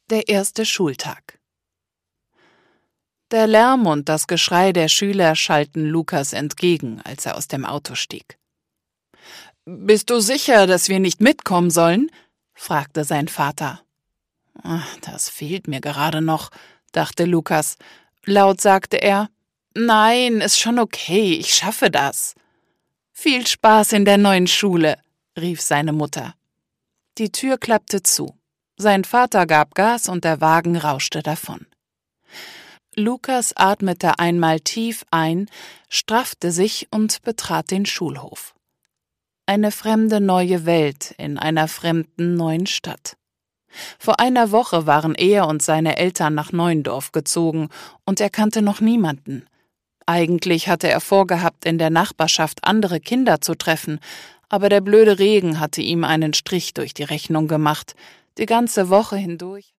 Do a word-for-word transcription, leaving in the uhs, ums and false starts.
Der erste Schultag. Der Lärm und das Geschrei der Schüler schallten Lukas entgegen, als er aus dem Auto stieg. »Bist du sicher, dass wir nicht mitkommen sollen?« fragte sein Vater. »Das fehlt mir gerade noch«, dachte Lukas. Laut sagte er, »Nein, ist schon okay, ich schaffe das.« »Viel Spaß in der neuen Schule«, rief seine Mutter. Die Tür klappte zu. Sein Vater gab Gas und der Wagen rauschte davon. Lukas atmete einmal tief ein, straffte sich und betrat den Schulhof. Eine fremde neue Welt in einer fremden neuen Stadt. Vor einer Woche waren er und seine Eltern nach Neuendorf gezogen und er kannte noch niemanden. Eigentlich hatte er vorgehabt, in der Nachbarschaft andere Kinder zu treffen, aber der blöde Regen hatte ihm einen Strich durch die Rechnung gemacht. Die ganze Woche hindurch